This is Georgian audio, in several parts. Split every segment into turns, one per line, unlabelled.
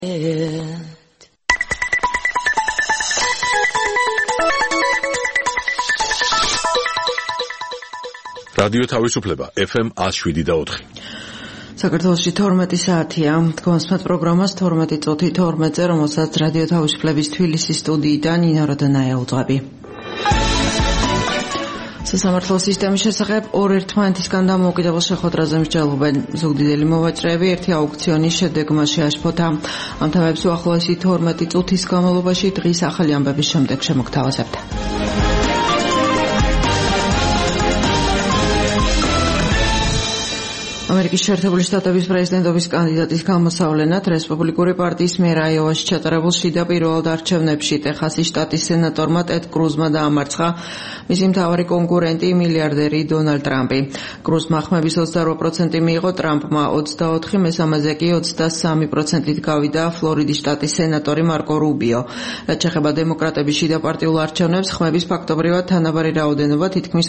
რადიო თავისუფლება FM 107.4.
საქართველოში 12 საათია. თქვენს პროგრამას 12 წუთი 12-ზე, რომელსაც რადიო თავისუფლების თბილისის სტუდიიდან ნინო როდონაია უძღვები. სასამართლო სისტემის შესახებ ორ ერთმანეთისგან დამოუკიდებელ შეხვედრაზე მსჯელობენ ზუგდიდელი მოვაჭრეები. ერთი აუქციონის შედეგმა შეაშფოთა. ამ თემებს უახლოესი 12 წუთის განმავლობაში დღის ახალი ამბების შემდეგ შემოგთავაზებთ. ამერიკის შეერთებული შტატების პრეზიდენტობის კანდიდატის გამოსავლენად რესპუბლიკური პარტიის მიერ აიოვაში ჩატარებულ შიდა პირველად არჩევნებში ტეხასის შტატის სენატორმა ტედ კრუზმა დაამარცხა მისი მთავარი კონკურენტი მილიარდერი დონალდ ტრამპი. კრუზმა ხმების 28% მიიღო, ტრამპმა 24, მესამეზე კი 23%-ით გავიდა ფლორიდის შტატის სენატორი მარკო რუბიო. რაც შეეხება დემოკრატების შიდა პარტიულ არჩევნებს, ხმების ფაქტობრივად თანაბარი რაოდენობა თითქმის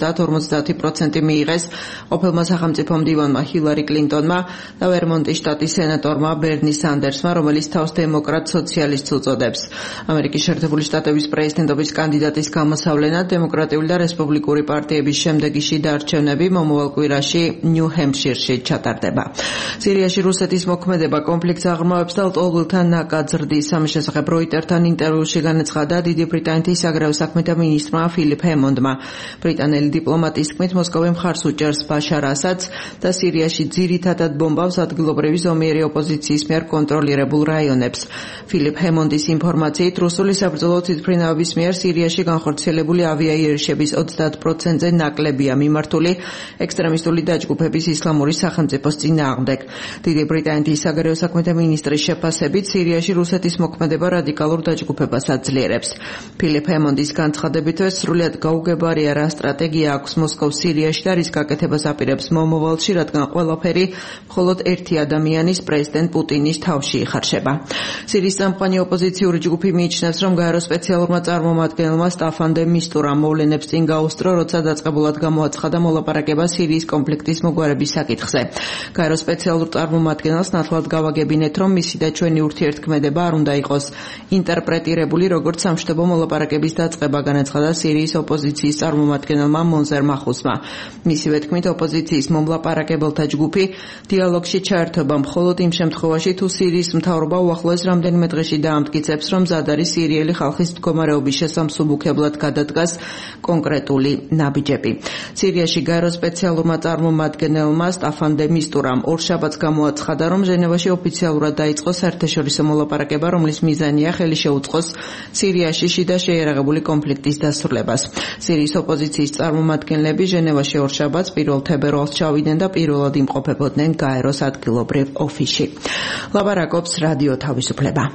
50-50% მიიღეს ყოფილმა სახელმწიფო მდივანმა ჰილარი კლინტონმა და ვერმონტის შტატის სენატორმა ბერნი სანდერსმა, რომელიც თავს დემოკრატ სოციალისტს უწოდებს. ამერიკის შეერთებული შტატების პრეზიდენტობის კანდიდატის გამოსავლენად დემოკრატიული და რესპუბლიკური პარტიების შემდეგი შიდა არჩევნები მომავალ კვირაში ნიუ-ჰემპშირში ჩატარდება. სირიაში რუსეთის მოქმედება კონფლიქტს აღრმავებს და ლტოლვილთან ნაკადზრდის. ამის შესახებ როიტერთან ინტერვიუში განაცხადა დიდი ბრიტანეთის საგარეო საქმეთა მინისტრმა ფილიპ ჰემონდმა. ბრიტანელი დიპლომატის თქმით, მოსკოვი მხარს უჭერს ბაშარ ასადს და სირიაში ძირითადად ბომბავს ადგილობრივი ზომიერი ოპოზიციის მიერ კონტროლირებულ რაიონებს. ფილიპ ჰემონდის ინფორმაციით, რუსული საბრძოლო თვითმფრინავების მიერ სირიაში განხორციელებული ავიაიერიშების 30%-ზე ნაკლებია მიმართული ექსტრემისტული დაჯგუფების ისლამური სახელმწიფოს წინააღმდეგ. დიდი ბრიტანეთის საგარეო საქმეთა მინისტრის შეფასებით, სირიაში რუსეთის მოქმედება რადიკალურ დაჯგუფებას აძლიერებს. ფილიპ ჰემონდის განცხადებით, სრულიად გაუგებარია რა სტრატეგია აქვს მოსკოვს სირიაში და რის გაკეთებას აპირებს მომავალში, რადგან ყველაფერი მხოლოდ ერთი ადამიანის, პრეზიდენტ პუტინის თავში იხარშება. სირიის წამყვანი ოპოზიციური ჯგუფი მიიჩნევს, რომ გაერო სპეციალურმა წარმომადგენელმა სტაფან დე მისტურამ მოვლენებს წინ გაუსწრო, როცა დაწყებულად გამოაცხადა მოლაპარაკება სირიის კონფლიქტის მოგვარების საკითხზე. გაერო სპეციალურ წარმომადგენელს ნათლად გავაგებინეთ, რომ მისი და ჩვენი ურთიერთქმედება არ უნდა იყოს ინტერპრეტირებული როგორც სამშვიდობო მოლაპარაკების დაწყება, განაცხადა სირიის ოპოზიციის წარმომადგენელმა მონზერ მახუსმა. მისივე თქმით, ოპოზიციის მოლაპარაკებელთა ჯგუფი დიალოგში ჩაერთვება მხოლოდ იმ შემთხვევაში, თუ სირიის მთავრობა უახლოეს რამდენიმე დღეში დაამტკიცებს, რომ მზად არის სირიელი ხალხის მდგომარეობის შესამსუბუქებლად გადადგას კონკრეტული ნაბიჯები. სირიაში გაერო სპეციალურმა წარმომადგენელმა სტაფან დე მისტურამ ორშაბათს გამოაცხადა, რომ ჟენევაში ოფიციალურად დაიწყო საერთაშორისო მოლაპარაკება, რომლის მიზანია ხელი შეუწყოს სირიაში შიდა შეიარაღებული კონფლიქტის დასრულებას. სირიის ოპოზიციის წარმომადგენლები ჟენევაში ორშაბათს 1 თებერვალს ჩავიდნენ და პირველად იმყოფებოდნენ გაეროს ადგილობრივ ოფისში. ლაპარაკობს რადიო თავისუფლება.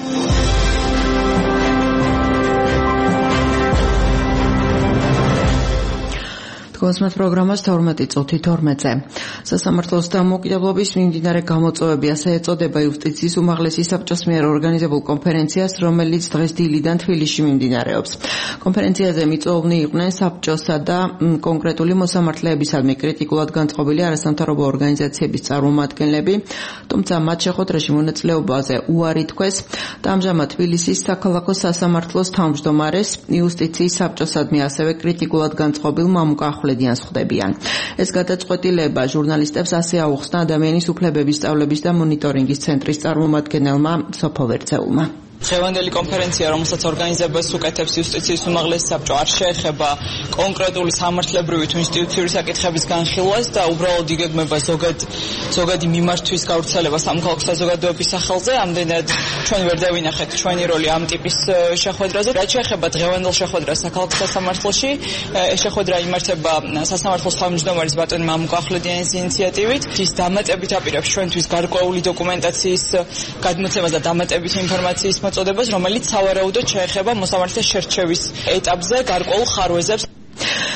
კონსმეთ პროგრამას 12 წუთი 12-ზე. სასამართლოს დამოუკიდებლობის მიმდინარე გამოწვევები, ასე ეწოდება იუსტიციის უმაღლესი საბჭოს მიერ ორგანიზებულ კონფერენციას, რომელიც დღეს დილიდან თბილისში მიმდინარეობს. კონფერენციაზე მიწვეულნი იყვნენ საბჭოსა და კონკრეტული მოსამართლეებისადმი კრიტიკულად განწყობილი არასამთავრობო ორგანიზაციების წარმომადგენლები, თუმცა მათ შეხვედრაში მონაწილეობაზე უარი თქვეს და ამჟამად თბილისის საქალაქო სასამართლოს თავმჯდომარეს იუსტიციის საბჭოსადმი ასევე კრიტიკულად განწყობილ მამუკა ხვედიანს ხვდებიან. ეს გადაწყვეტილება ჟურნალისტებს ასე აუხსნა ადამიანის უფლებების სწავლების და მონიტორინგის ცენტრის წარმომადგენელმა სოფო ვერცეულმა.
დღევანდელი კონფერენცია, რომელსაც ორგანიზებას უკეთებს იუსტიციის უმაღლესი საბჭო, არ შეეხება კონკრეტული სამართლებრივი თუ ინსტიტუციური საკითხების განხილვას და უბრალოდ იგეგმება ზოგადი მიმართვის გავრცელება სამოქალაქო საზოგადოების სახელზე. ამდენად ჩვენ ვერ დავინახეთ ჩვენი როლი ამ ტიპის შეხვედრაზე. რაც შეეხება დღევანდელ შეხვედრას საქალაქო სასამართლოში, ეს შეხვედრა იმართება სასამართლოს თავმჯდომარის ბატონი მამუკა ხვედიანის ინიციატივით. ის დამატებით აპირებს ჩვენთვის გარკვეული დოკუმენტაციის გადმოცემას და დამატებით ინფორმაციის მოწოდებას, რომელიც სავარაუდოდ შეეხება მოსამართლეს შერჩევის ეტაპზე გარკვეულ ხარვეზებს.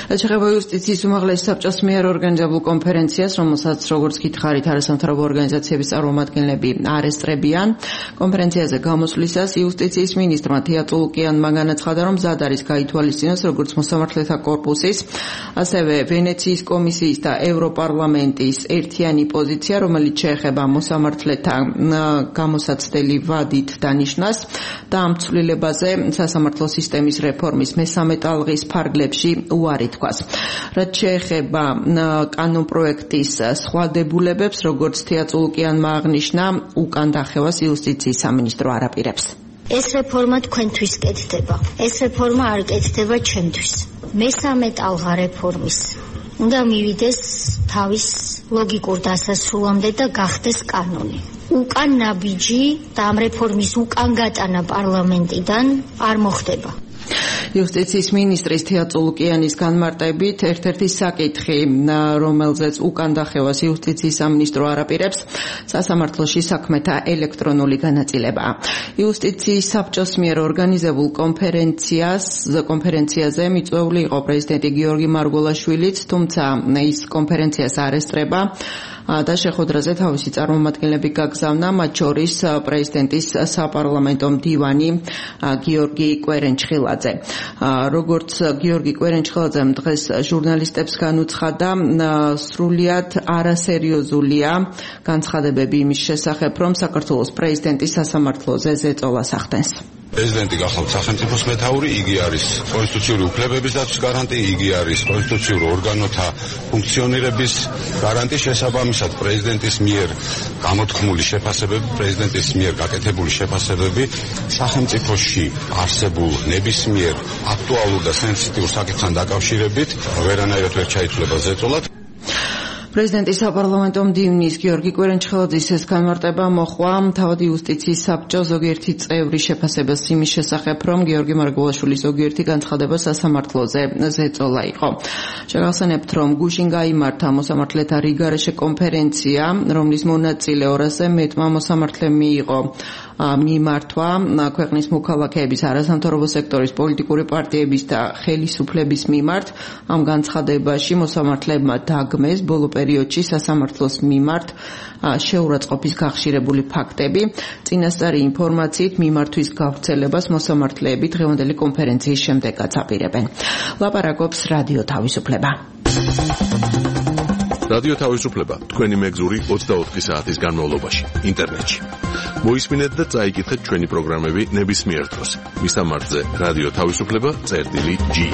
ეხება იუსტიციის უმაღლესი საბჭოს მიერ ორგანიზებულ კონფერენციას, რომელსაც როგორც გითხარით, არასამთავრობო ორგანიზაციების წარმომადგენლები არესტრებიან. კონფერენციაზე გამოსვლისას იუსტიციის მინისტრმა თია წულუკიანმა განაცხადა, რომ მზად არის გაითვალისწინოს როგორც მოსამართლეთა კორპუსის, ასევე ვენეციის კომისიის და ევროპარლამენტის ერთიანი პოზიცია, რომელიც შეეხება მოსამართლეთა გამოსაცდელი ვადით დანიშნას და ამ ცვლილებაზე სასამართლო სისტემის რეფორმის მესამე ტალღის ფარგლებში უარი თქვას. რაც შეეხება კანონპროექტის სხვა დებულებებს, როგორც თია წულუკიანმა აღნიშნა, უკან დახევას იუსტიციის სამინისტრო არ აპირებს.
ეს რეფორმა თქვენთვის კეთდება. ეს რეფორმა არ კეთდება ჩემთვის. მესამე ტალღა რეფორმის უნდა მივიდეს თავის ლოგიკურ დასასრულამდე და გახდეს კანონი. უკან ნაბიჯი და ამ რეფორმის უკან გატანა პარლამენტიდან არ მოხდება.
იუსტიციის მინისტრის თია წულუკიანის განმარტებით ერთ-ერთი საკითხი, რომელზეც უკან დახევას იუსტიციის სამინისტრო არ აპირებს, სასამართლოში საქმეთა ელექტრონული განაწილებაა. იუსტიციის საბჭოს მიერ ორგანიზებულ კონფერენციაზე მიწვეული იყო პრეზიდენტი გიორგი მარგველაშვილიც, თუმცა ის კონფერენციას არ ესწრება და შეხვედრაზე თავისი წარმომადგენლები გაგზავნა, მათ შორის პრეზიდენტის საპარლამენტო მდივანი გიორგი კვერენჩხილაძე. როგორც გიორგი კვერენჩხილაძემ დღეს ჟურნალისტებს განუცხადა, სრულიად არასერიოზულია განცხადებები იმის შესახებ, რომ საქართველოს პრეზიდენტი სასამართლოზე ზეწოლას ახდენს.
პრეზიდენტი გახლავთ სახელმწიფოს მეთაური, იგი არის კონსტიტუციური უფლებების დაცვის გარანტი, იგი არის კონსტიტუციური ორგანოთა ფუნქციონირების გარანტი. შესაბამისად, პრეზიდენტის მიერ გამოთქმული შეფასებები, პრეზიდენტის მიერ გაკეთებული შეფასებები სახელმწიფოში არსებულ ნებისმიერ აქტუალურ და სენსიტიურ საკითხთან დაკავშირებით ვერანაირად ვერ ჩაითვლება ზეწოლად.
პრეზიდენტის საპარლამენტო მდივნის გიორგი კვერენჩხილაძის ეს განმარტება მოხვა თავად იუსტიციის საბჭოს ზოგიერთი წევრის შეფასებას იმის შესახებ, რომ გიორგი მარგველაშვილის ზოგიერთი განცხადება სასამართლოზე ზეწოლა იყო. შეგახსენებთ, რომ გუშინ გაიმართა მოსამართლეთა რიგარეშე კონფერენცია, რომლის მონაწილე 200-ზე მეტმა მოსამართლემ მიიღო მიმართვა ქვეყნის მოქალაქეების, არასამთავრობო სექტორის, პოლიტიკური პარტიების და ხელისუფლების მიმართ. ამ განცხადებაში მოსამართლებმა დაგმეს ბოლო პერიოდში სასამართლოს მიმართ შეურაცხყოფის გახშირებული ფაქტები. წინასწარი ინფორმაციით მიმართვის გავრცელებას მოსამართლეები დღევანდელი კონფერენციის შემდეგაც აპირებენ. ლაპარაკობს რადიო თავისუფლება.
რადიო თავისუფლება თქვენი მეგზური 24 საათის განმავლობაში ინტერნეტში. მოისმინეთ და წაიკითხეთ ჩვენი პროგრამები ნებისმიერ დროს. მისამართზე რადიო თავისუფლება.ge.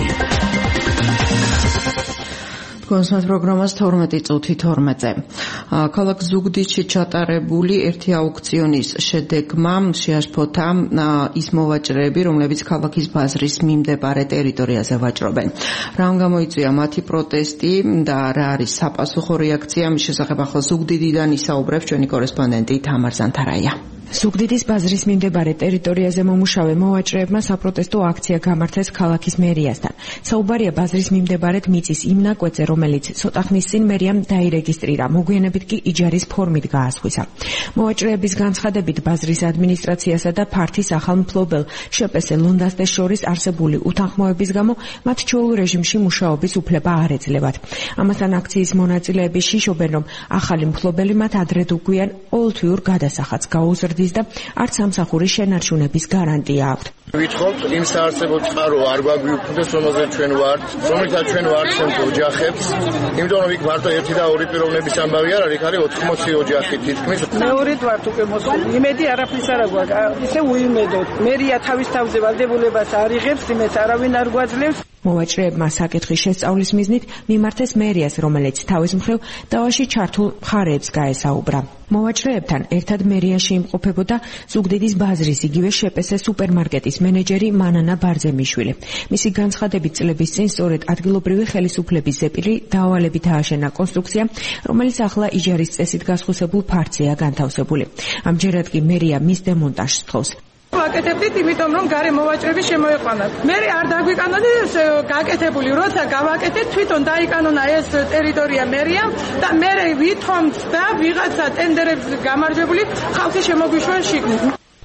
კონსულტ პროგრამას 12:12-ზე. ქალაქ ზუგდიდში ჩატარებული ერთი აუქციონის შედეგმა შეაშფოთა ის მოვაჭრეები, რომლებიც ქალაქის ბაზრის მიმდებარე ტერიტორიაზე ვაჭრობენ. რამ გამოიწვია მათი პროტესტი და რა არის საპასუხო რეაქცია, მის შესახებ ახლა ზუგდიდიდან ისაუბრებს ჩვენი კორესპონდენტი თამარ ზანთარაია.
ზუგდიდის ბაზრის მიმდებარე ტერიტორიაზე მომუშავე მოვაჭრეებმა საპროტესტო აქცია გამართეს ქალაქის მერიასთან. საუბარია ბაზრის მიმდებარედ მიწის იმ ნაკვეთზე, რომელიც ცოტა ხნის წინ მერიამ დაირეგისტრირა, მოგვიანებით კი იჯარის ფორმით გაასხვისა. მოვაჭრეების განცხადებით, ბაზრის ადმინისტრაციასა და ფართის ახალ მფლობელ შპს ლონდასტეს შორის არსებული უთანხმოების გამო მათ ჩვეულ რეჟიმში მუშაობის უფლება არ ეძლებათ. ამასთან აქციის მონაწილეები შიშობენ, რომ ახალი მფლობელი მათ ადრე თუ გვიან ყოველთვიურ გადასახადს გაუზრდას და არც სამსახურის შენარჩუნების გარანტია აქვთ.
ვითხოვთ იმ საარსებო წყარო არ გვაგვიუქმდეს, რომელზეც ჩვენ ვართ, რომელსაც ჩვენ ვარცევთ ოჯახებს, იმიტომ რომ იქ მარტო ერთი და ორი პიროვნების ამბავი არ არის, არის 80 ოჯახი თითქმის.
მეორედ ვართ უკვე მოსული. იმედი არაფრის არ აქვს, ისე უიმედოთ. მერია თავის თავზე ვალდებულებას არ იღებს, იმეს არავინ არ გვაძლევს.
მოვაჭრეებმა საკითხის შესწავლის მიზნით მიმართეს მერიას, რომელიც თავის მხრივ დავაში ჩართულ მხარეებს გაესაუბრა. მოვაჭრეებთან ერთად მერიაში იმყოფებოდა ზუგდიდის ბაზრის იგივე შპს სუპერმარკეტის მენეჯერი მანანა ბარძემიშვილი. მისი განცხადებით, წლების წინ სწორედ ადგილობრივი ხელისუფლების ზეპირი დავალებით ააშენა კონსტრუქცია, რომელიც ახლა იჯარის წესით გასხვისებულ ფართზეა განთავსებული. ამჯერად კი მერია მის დემონტაჟს თხოვს.
ვაკეთებდით, იმიტომ რომ გარე მოვაჭრეები შემოეყვანათ. მე არ დაგვიკანონე გაკეთებული, როცა გავაკეთეთ, თვითონ დაიკანონა ეს ტერიტორია მერიამ და მე ვითხოვთ და ვიღაცა ტენდერებს გამარჯვებული ხალხი შემოგვიშვენ შიგნით.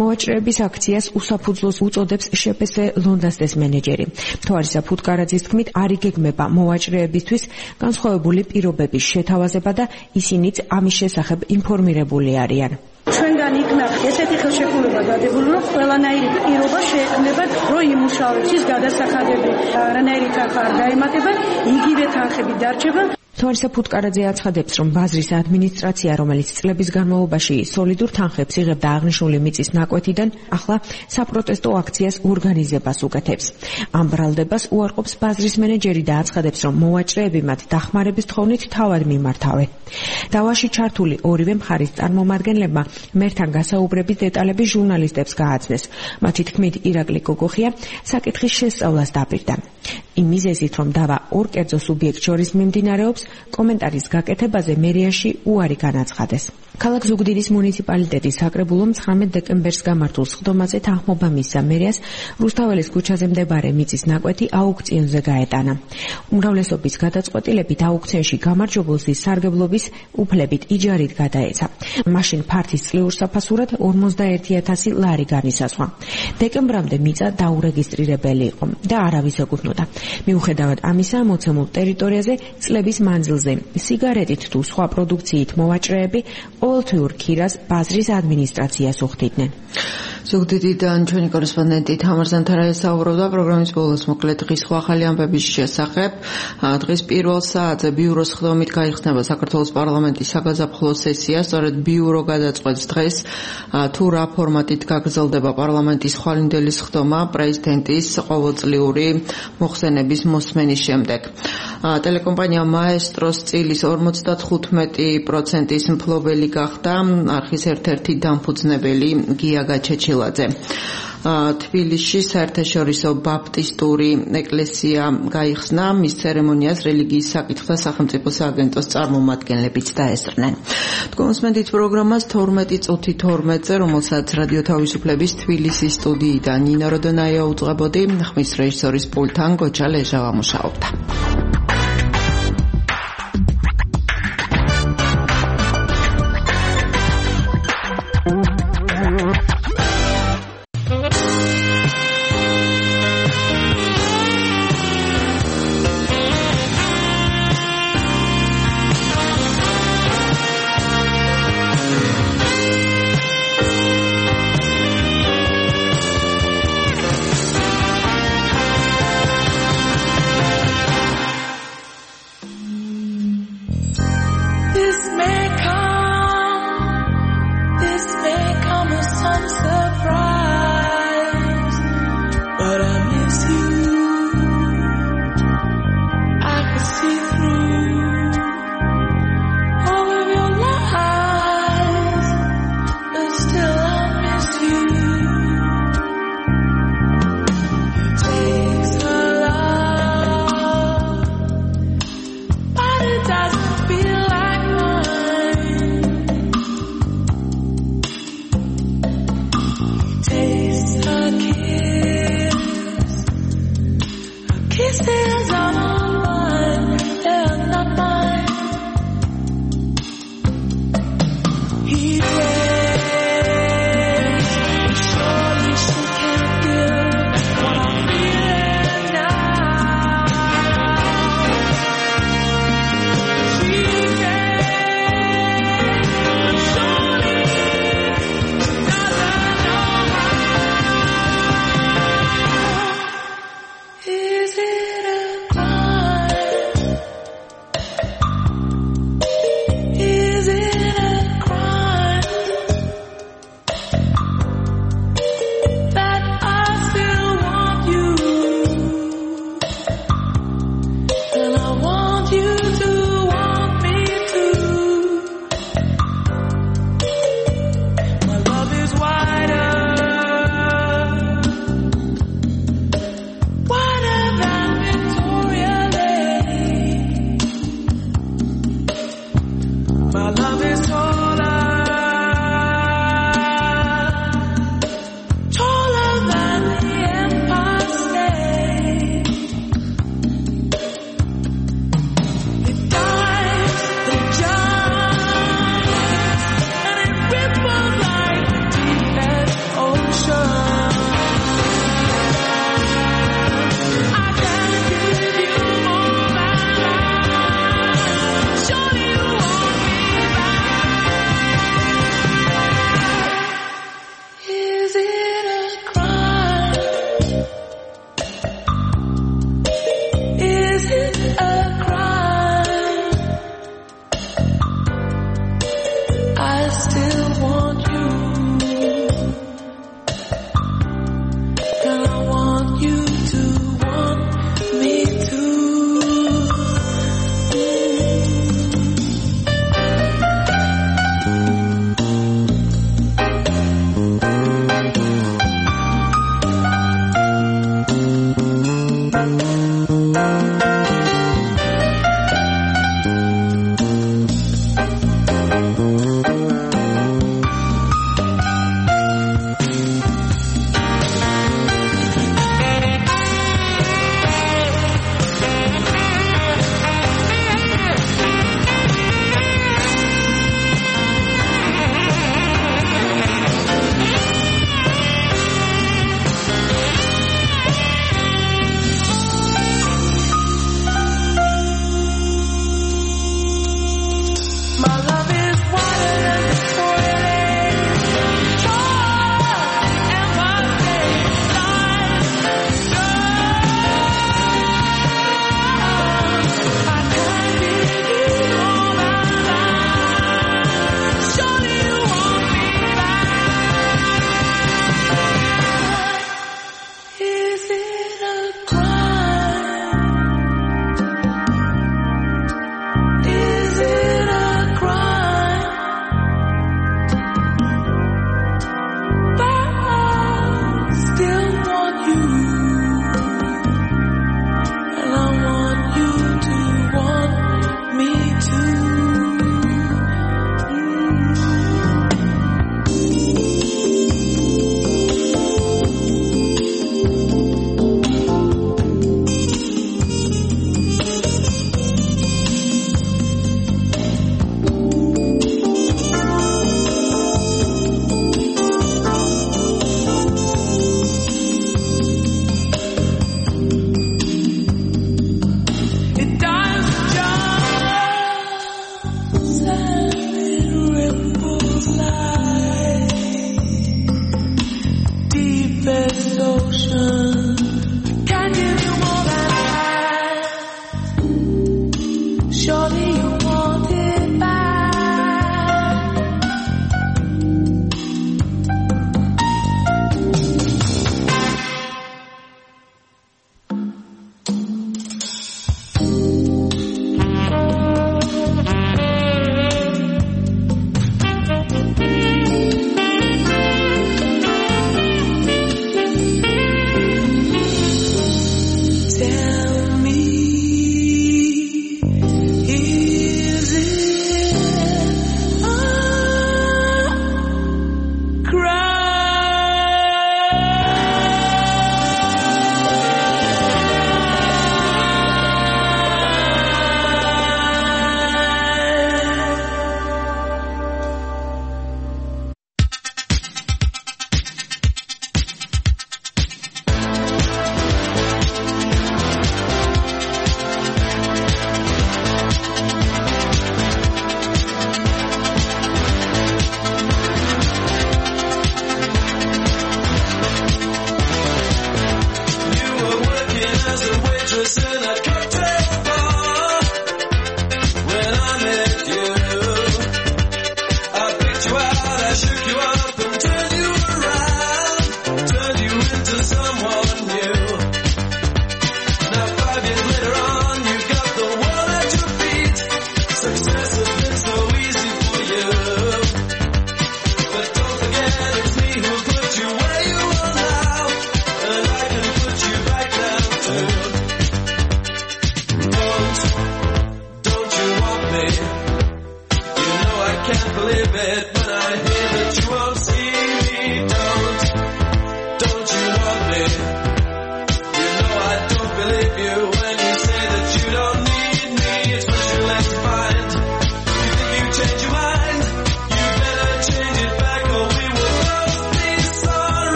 მოვაჭრეების აქციას უსაფუძვლოს უწოდებს შპს ლონდასტეს მენეჯერი. თვარისა ფუტკარაძის თქმით, არ იგეგმება მოვაჭრეებისთვის განსხვავებული პირობების შეთავაზება და ისინიც ამის შესახებ ინფორმირებული არიან.
ჩვენგან იქნა ესეთი ხელშეკრულება დადებული, რომ ყველანაირი პირობა შეექმნება, რომ იმუშავებს ის გადასახადები, არანაირი თანხა არ დაემატება, იგივე თანხები დარჩება.
თვარისა ფუტკარაძე აცხადებს, რომ ბაზრის ადმინისტრაცია, რომელიც წლების განმავლობაში სოლიდურ თანხებს იღებდა აღნიშნული მიწის ნაკვეთიდან, ახლა საპროტესტო აქციას ორგანიზებას უკეთებს. ამ ბრალდებას უარყოფს ბაზრის მენეჯერი და აცხადებს, რომ მოვაჭრეები მათ დახმარების თხოვნით თავად მიმართავენ. დავაში ჩართული ორივე მხარის წარმომადგენლებმა მერთან გასაუბრების დეტალები ჟურნალისტებს გააცნეს. მათი თქმით, ირაკლი გოგოხია საკითხის შესწავლას დაპირდა. იმ მიზეზით, რომ დავა ორ კერძო სუბიექტ შორის მიმდინარეობს, კომენტარის გაკეთებაზე მერიაში უარი განაცხადეს. ქალაქ ზუგდიდის მუნიციპალიტეტის საკრებულომ 19 დეკემბერს გამართულ სხდომაზე თანხმობა მისცა მერიას რუსთაველის ქუჩაზე მდებარე მიწის ნაკვეთი აუქციონზე გაეტანა. უმრავლესობის გადაწყვეტილებით აუქციონში გამარჯვებულს სარგებლობის უფლებით იჯარით გადაეცა. მაშინ ფართის წლიურ საფასურად 51,000 ლარი განისაზღვრა. დეკემბრამდე მიწა დაურეგისტრირებელი იყო და არავის ეკუთვნოდა. მიუხედავად ამისა, მოცემულ ტერიტორიაზე წლების მანძილზე სიგარეტით თუ სხვა პროდუქციით მოვაჭრეები ყოველთვიურ ქირას ბაზრის ადმინისტრაციას უხდიდნენ.
ზუგდიდიდან ჩვენი კორესპონდენტი თამარ ზანთარაია საუბრობდა პროგრამის ბოლოს მოკლედ დღის სხვა ახალი ამბების შესახებ. დღის პირველ საათზე ბიუროს სხდომით გაიხსნება საქართველოს პარლამენტის საგაზაფხულო სესია. სწორედ ბიურო გადაწყვეტს დღეს თუ რა ფორმატით გაგრძელდება პარლამენტის ხვალინდელი სხდომა პრეზიდენტის ყოველწლიური მოხსენების მოსმენის შემდეგ. ტელეკომპანია მაესტროს წილის 55%-ის მფლობელი გახდა არხის ერთ-ერთი დამფუძნებელი გია გაჩეჩილაძე. თბილისში საერთაშორისო ბაპტისტური ეკლესია გაიხსნა, მის ცერემონიას რელიგიის საკითხთა სახელმწიფო სააგენტოს წარმომადგენლებიც დაესწრნენ. თქვენსმენდით პროგრამას 12 წუთი 12-ზე, რომელსაც რადიო თავისუფლების თბილისის სტუდიიდან ნინო როდონაია უძღვებოდი, ხმის რეჟისორის პულტთან გოჩა ლეჟავა მუშაობდა.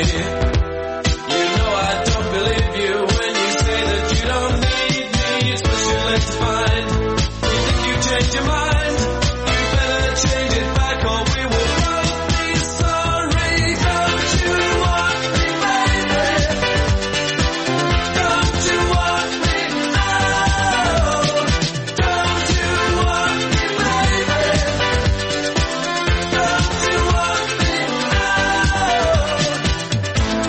You know I don't believe you when you say that you don't need me. It's what you're left to find. You think you changed your mind? You better change it back or we will both be sorry. Don't you want me, baby? Don't you want me? No. Don't you want me, baby? Don't you want me? No.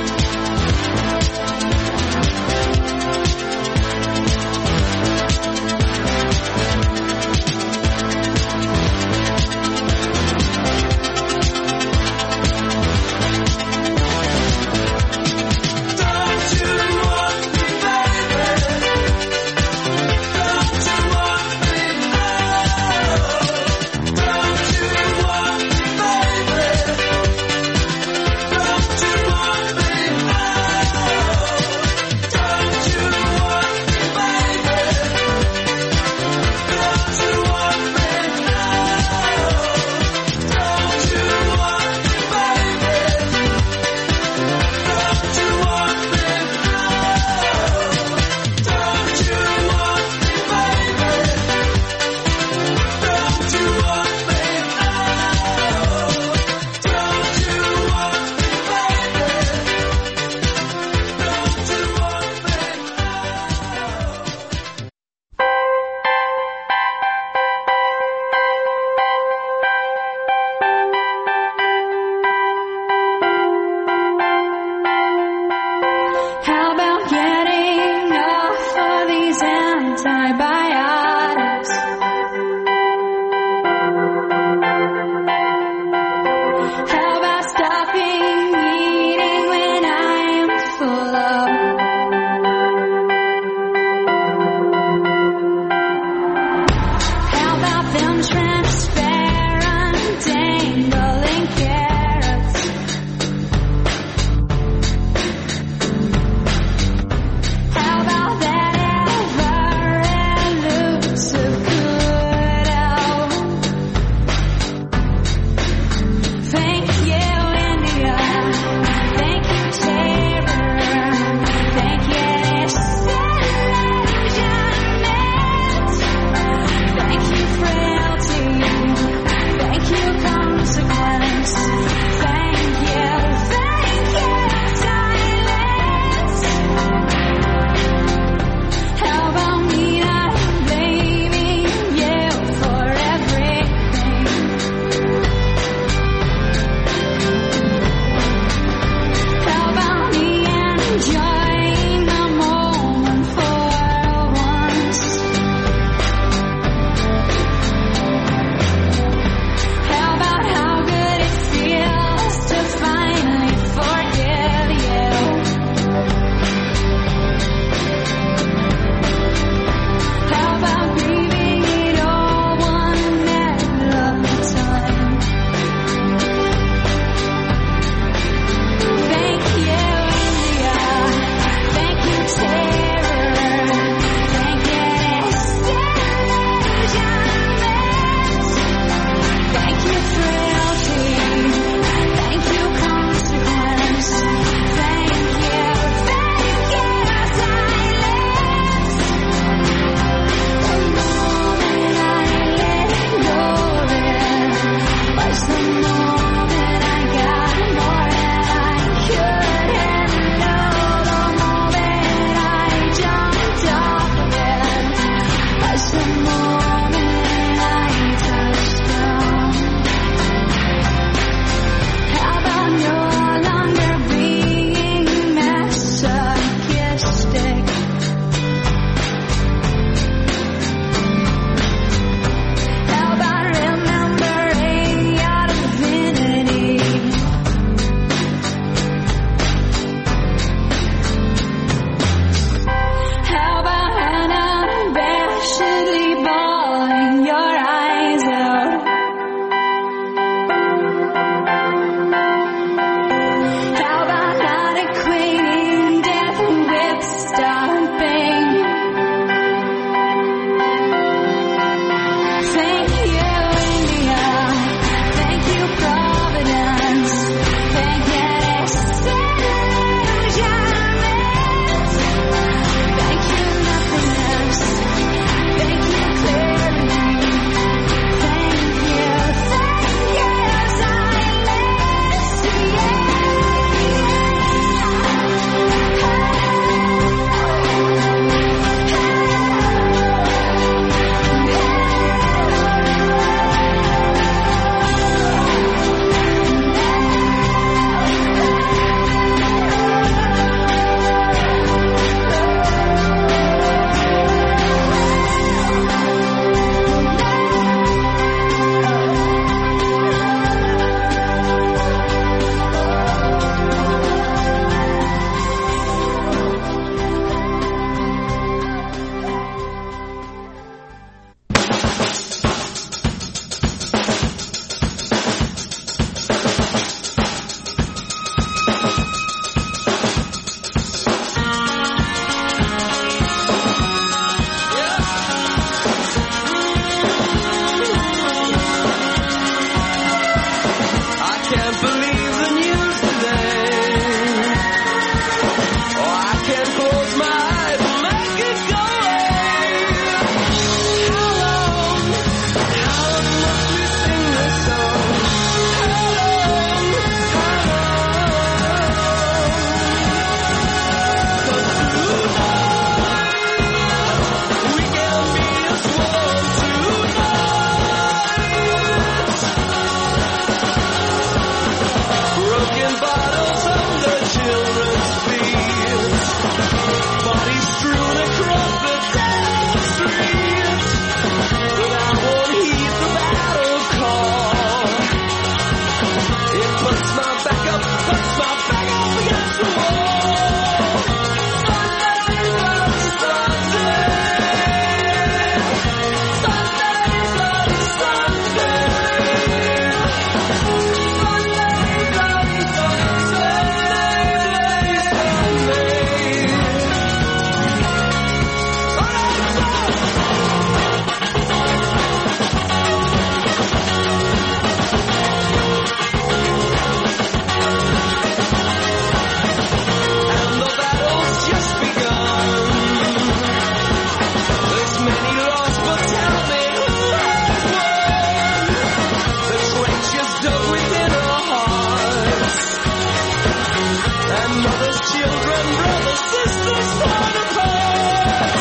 and mothers, children, brothers, sisters torn apart.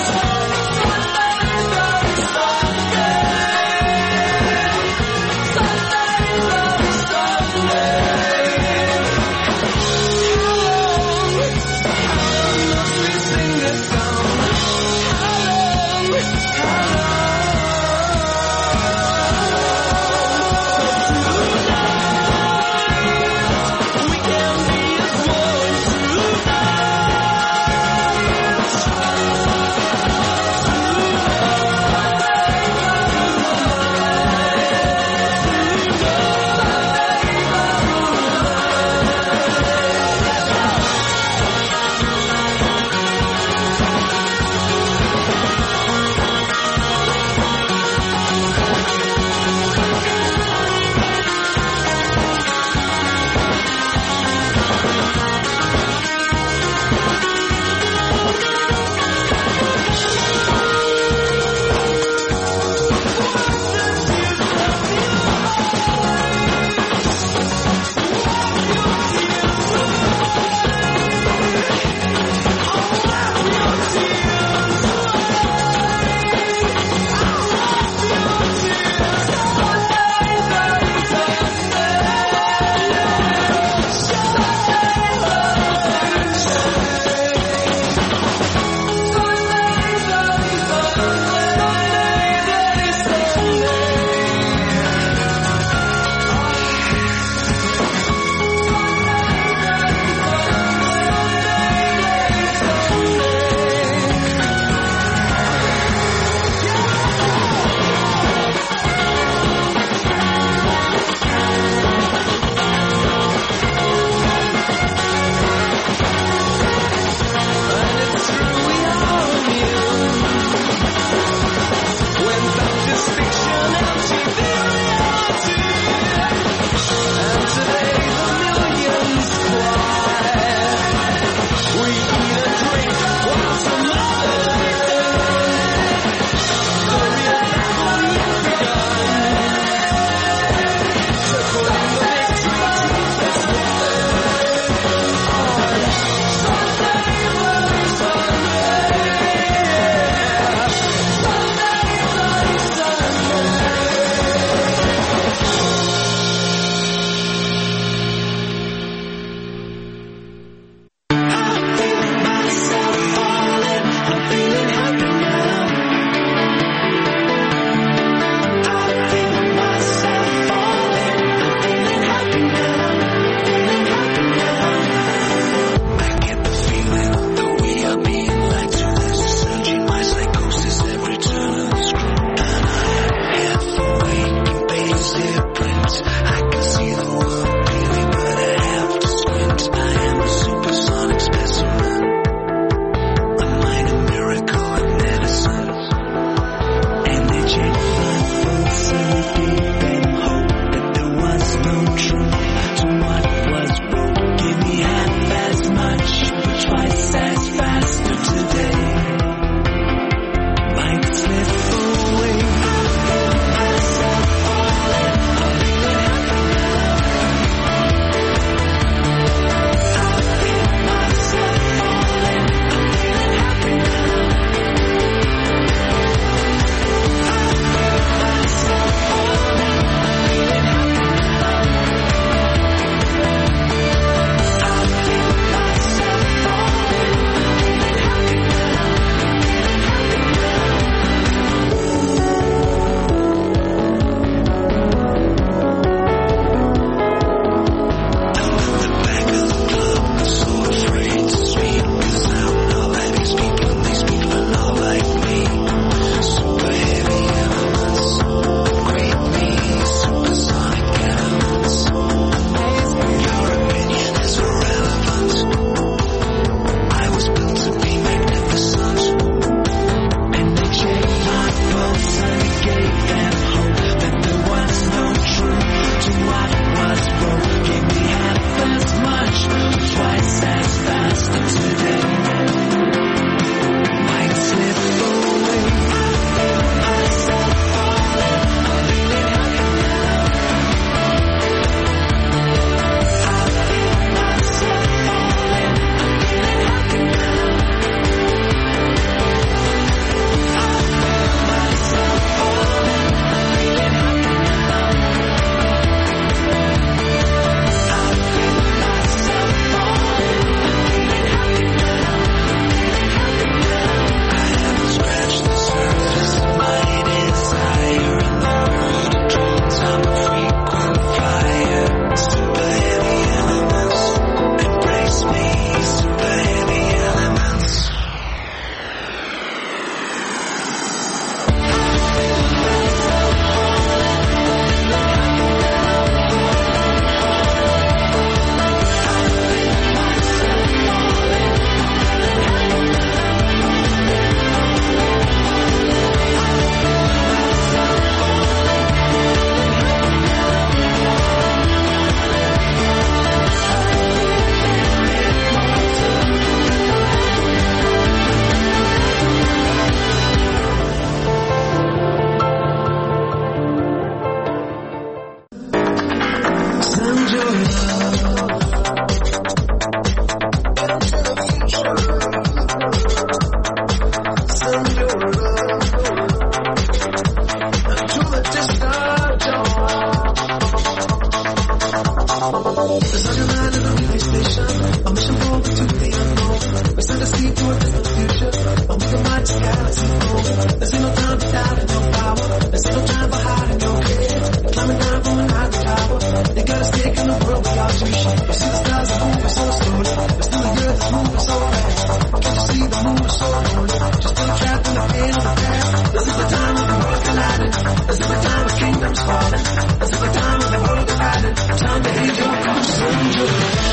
lead to a distant future, and we can watch the galaxy grow. There's no time for doubting your power. There's no time for hiding your head. Climbing down from an ivory tower. They got us taking the world we are reaching. You see the stars are moving so slowly, but still the earth is moving so fast. Can't you see the moon is so lonely? Just still trapped in the pain of the past. This is the time of the world colliding. This is the time of kingdoms falling. This is the time of the world divided. Time to heed your call, soldier.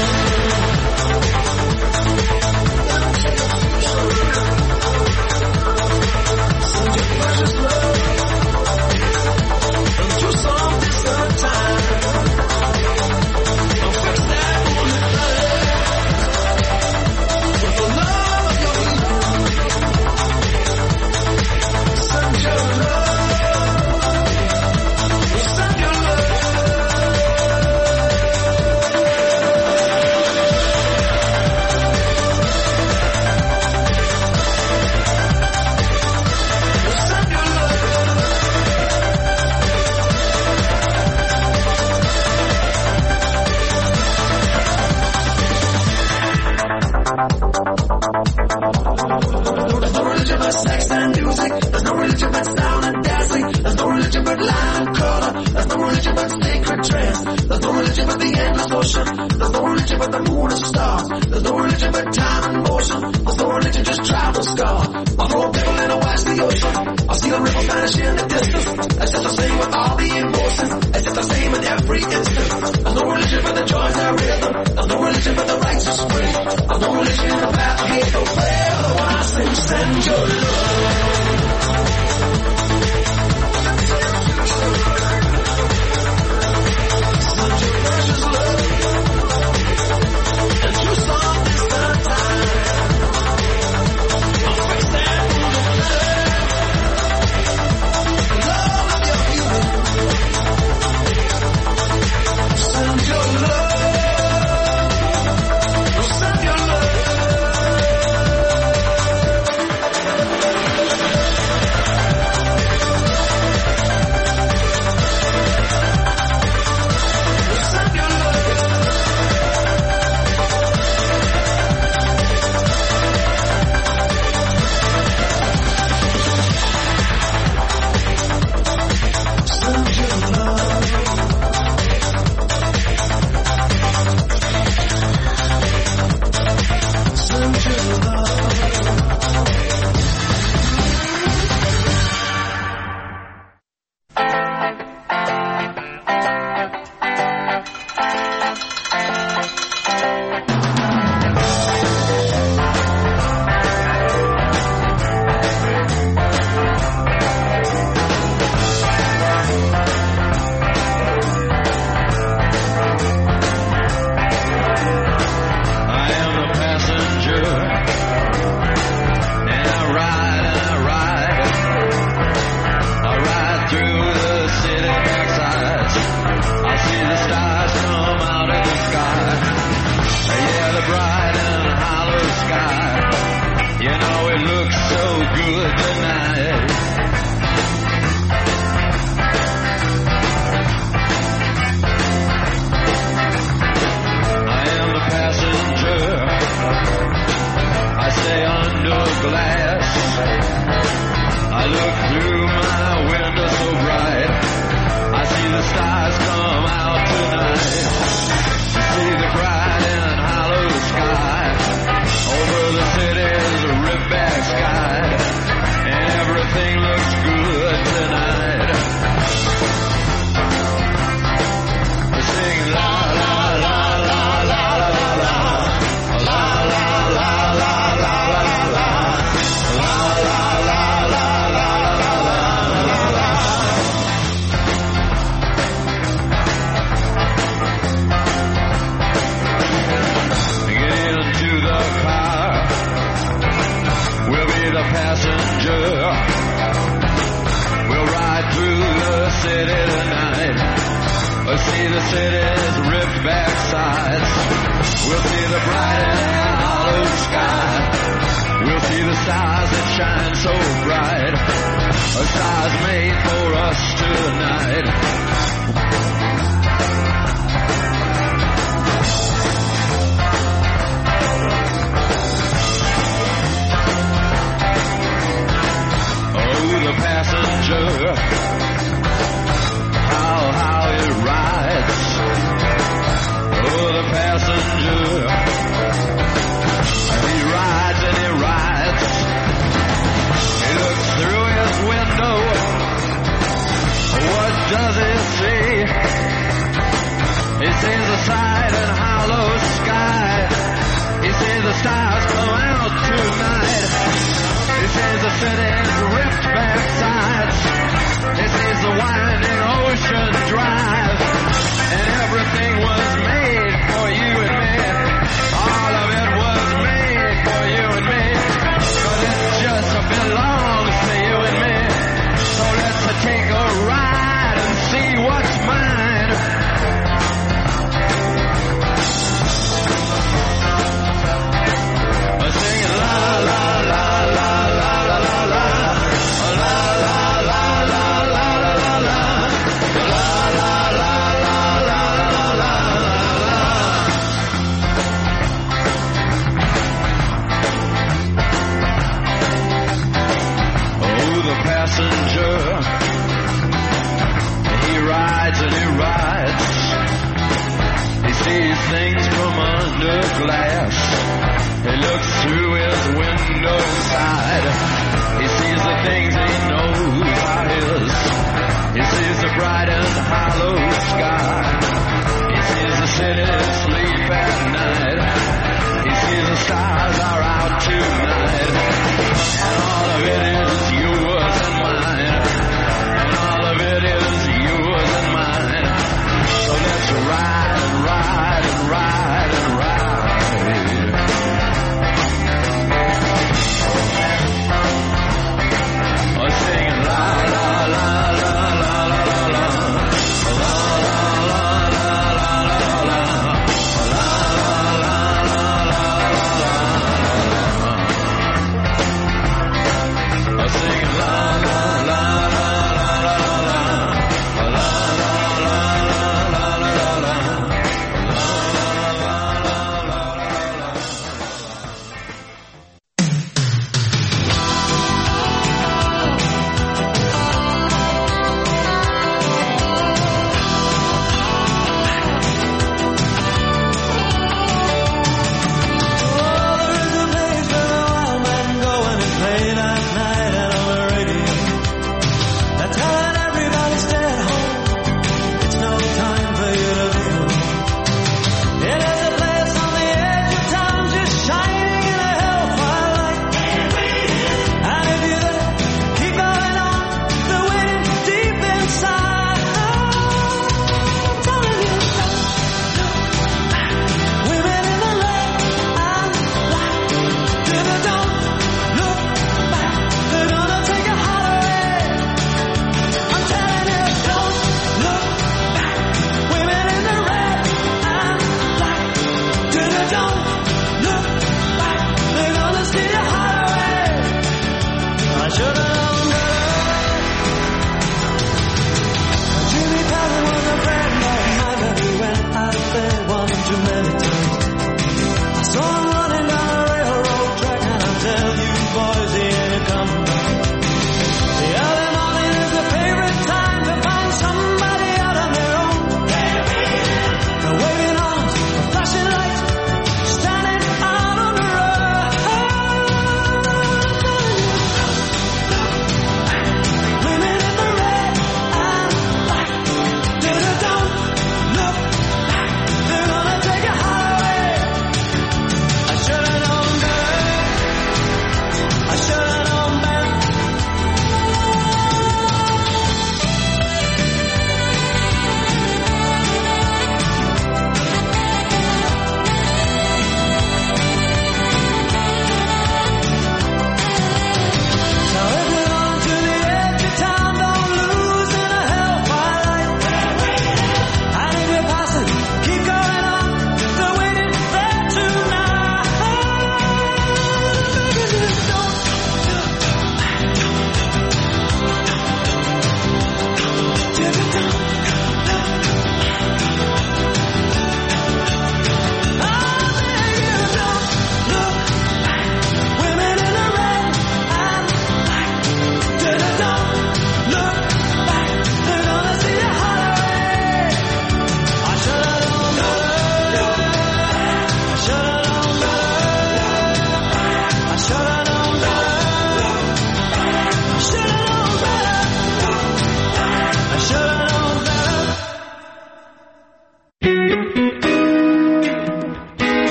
Send your precious love into some distant time. Don't fix that wounded flag with the love of your people. Send your love. Send your love. There's no religion but sex and music. There's no religion but sound and dancing. There's no religion but light and color. There's no religion but sacred trance. There's no religion but the endless ocean. There's no religion but the moon and stars. There's no religion but time and motion. There's no religion, just travel scar. I'll throw a pebble and I'll watch the ocean. I'll see the ripples vanish in the distance. It's just the same with all the emotions. It's just the same in every instant. There's no religion but the joys that rhythm. There's no religion but the righteous way. There's no religion in the path of hate. The way of the one I sing, send your love. Send your precious love into some distant time. I'll fix that wounded flag. Love of your people. Send your love. Send your love. looks through his window side. He sees the things he knows are his. He sees the bright and hollow sky. He sees the city sleep at night. He sees the stars are out tonight. And all of it is yours and mine. And all of it is yours and mine. So let's ride and ride and ride and ride. Oh, singing la la la la la la la la. La la la la la la la. La la la la la la. Oh, singing la la la la la la la. La la la la la la la.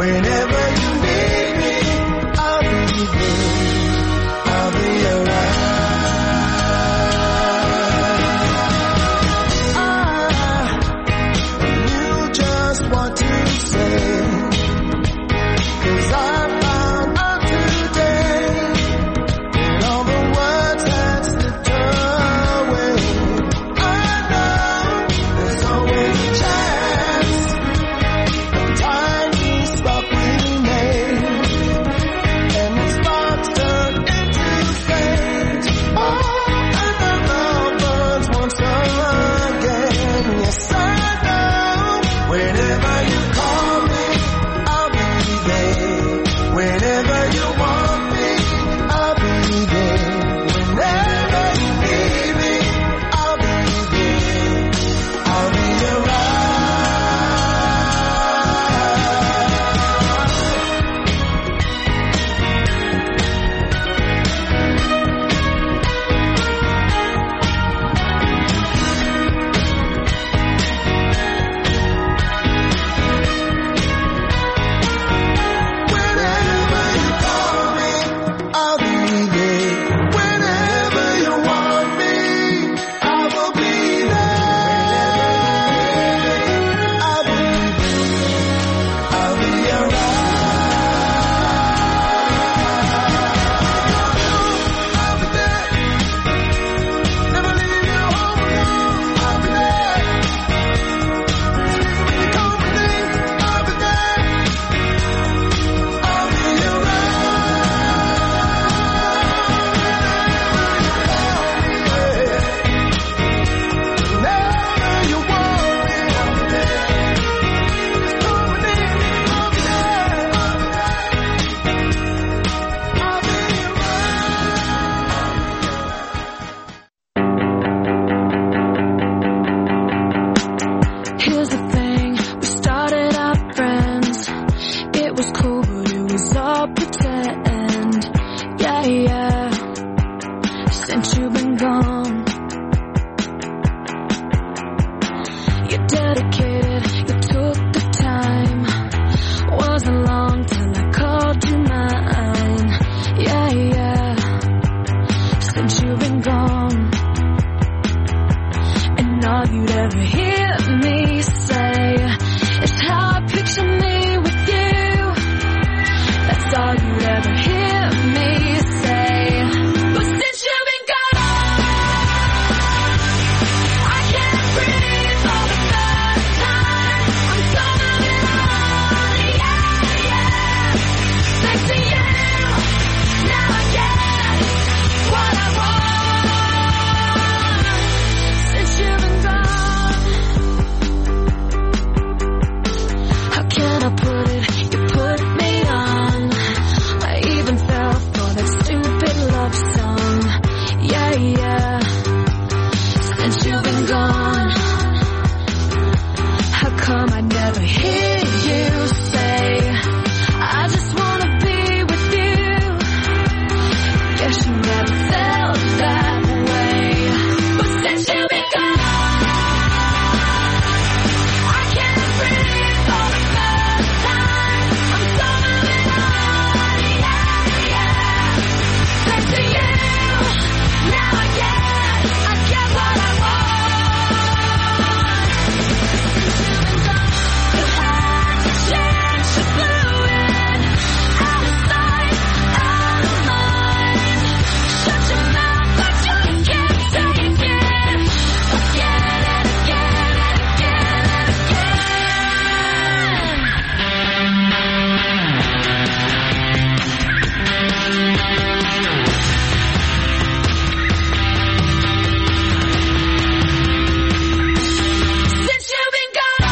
Whenever you need me, I'll be there. I'll be around. since you've been gone. And all you'd ever hear me say is how I picture me with you. That's all you'd ever hear me say. But since you've been gone, I can't breathe for the first time. I'm so moving on, yeah, yeah. Thanks to you, now I get what I want. Since you've been gone, how can I put it? You put me on. I even fell for that stupid love song. Yeah, yeah. Since you've been gone, how come I never hear you say I just wanna be with you? Guess you never felt that way. But since you've been gone, I can't breathe for the first time. I'm so moving on, yeah, yeah. Thanks to you, now I get what I want. Since you've been gone, you had to change, you blew it. Out of sight, out of mind. Shut your mouth, but you can't take it. Again and again and again and since you've been gone,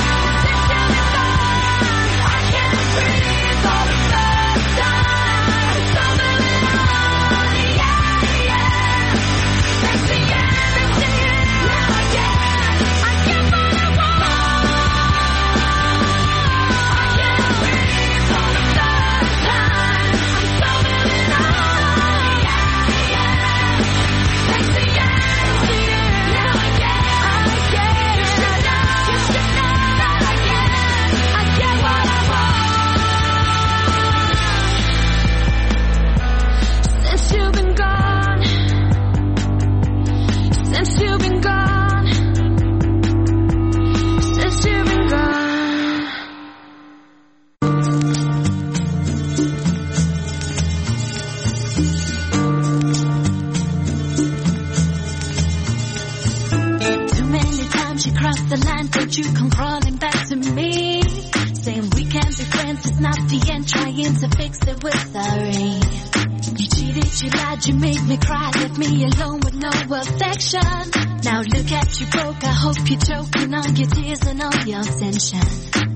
I can't breathe for the first time. I'm so moving on, yeah, yeah. Thanks to you, now I get what I want. I can't breathe for the first time. I'm so moving on, yeah, yeah. Thanks to you, now I get. You should know that I get what I want. Since you've been gone, since you've been gone, since you've been gone. Too many times you crossed the line, but you come crawling back to me, saying we can't be friends, it's not the end, trying to fix it with sorry. You cheated, you lied, you made me cry, left me alone with no affection. Now look at you broke, I hope you're choking on your tears and all your tension.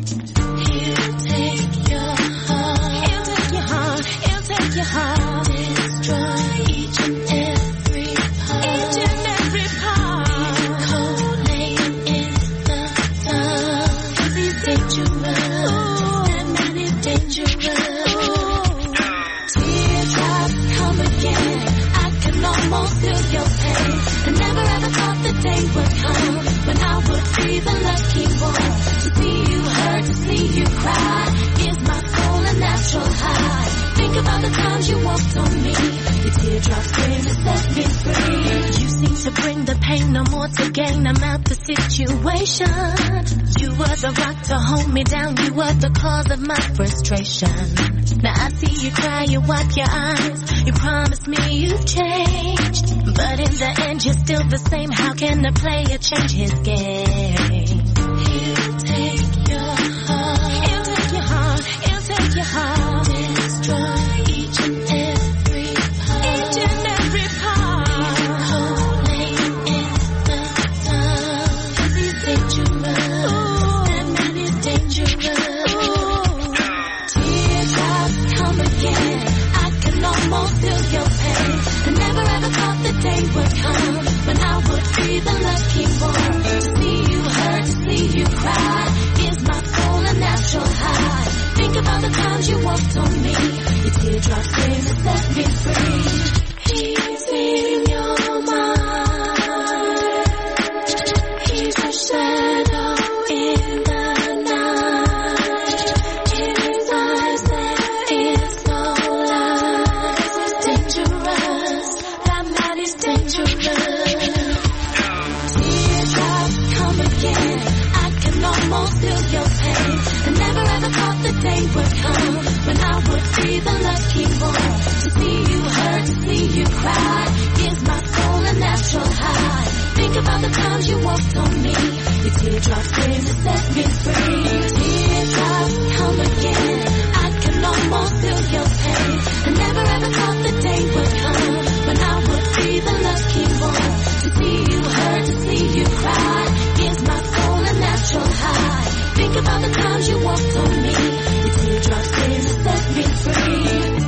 He'll take your heart, he'll take your heart, he'll take your heart. Destroy each and every part, each and every part. Cold laying in the dark, 'cause he's dangerous, that man is dangerous. Teardrops come again, I can almost feel your pain. I never ever thought the day would come when I would be the lucky one to see you hurt, to see you cry. Gives my soul a natural high. Think about the times you walked on me, the teardrops came to set me free. You seem to bring the pain, no more to gain. I'm out the situation. You were the rock to hold me down, you were the cause of my frustration. Now I see you cry, you wipe your eyes, you promised me you've changed, but in the end you're still the same. How can a player change his game? He'll take your heart, he'll take your heart, he'll take your heart. Destroy each and every part, each and every part. Cold laying in the dark, 'cause he's dangerous, that man is dangerous. Teardrops come again, I can almost feel your pain. I never ever thought the day would come when I would be the lucky one to see you hurt, to see you cry. Gives my soul a natural high. Think about the times you walked is dangerous. Teardrops come again. I can almost feel your pain. I never ever thought the day would come when I would be the lucky one. To see you hurt, to see you cry, gives my soul a natural high. Think about the times you walked on me. Your teardrops came to set me free. Teardrops come again. I can almost feel your pain. I never ever thought the day would come when I would be the lucky one. To see you hurt, to see you cry, gives my soul a natural high. Think about the times you walked on me. Your teardrops came to set me free.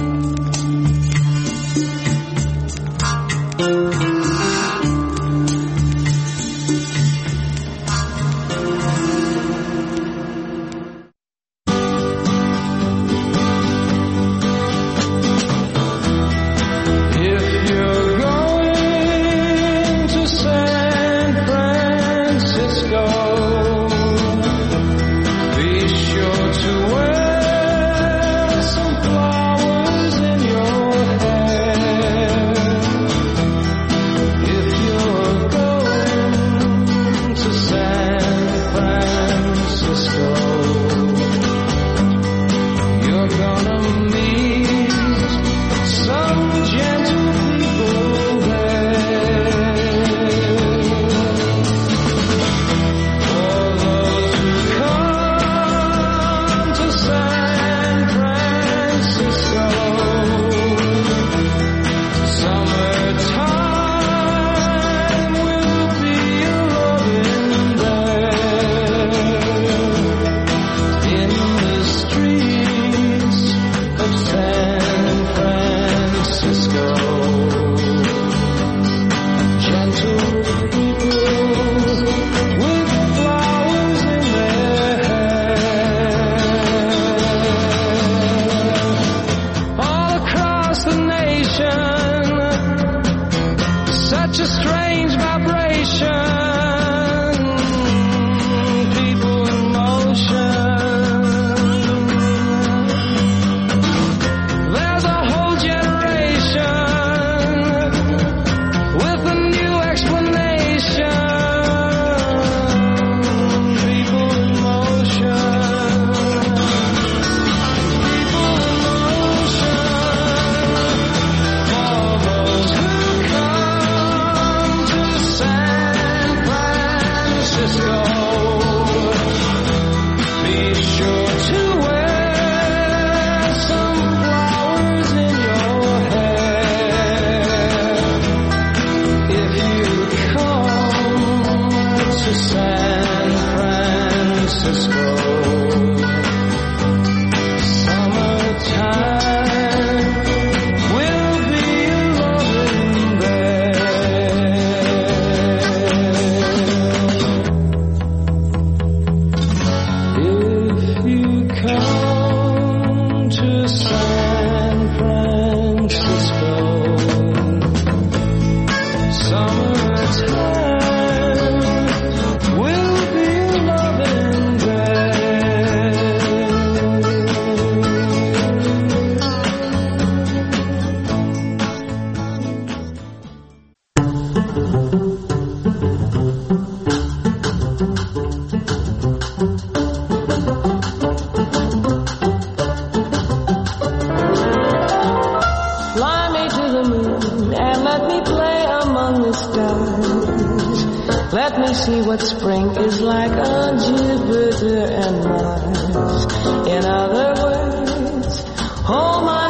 See what spring is like on Jupiter and Mars. In other words, hold my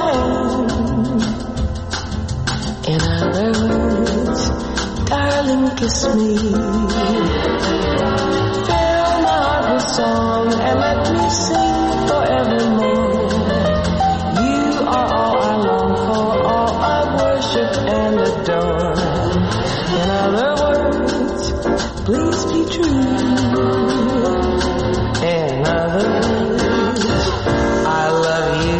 hand. In other words, darling, kiss me. Fill my heart with song and let me sing forevermore. You are all I long for, all I worship and adore. In other words, please be true. In other words, I love you.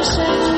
sing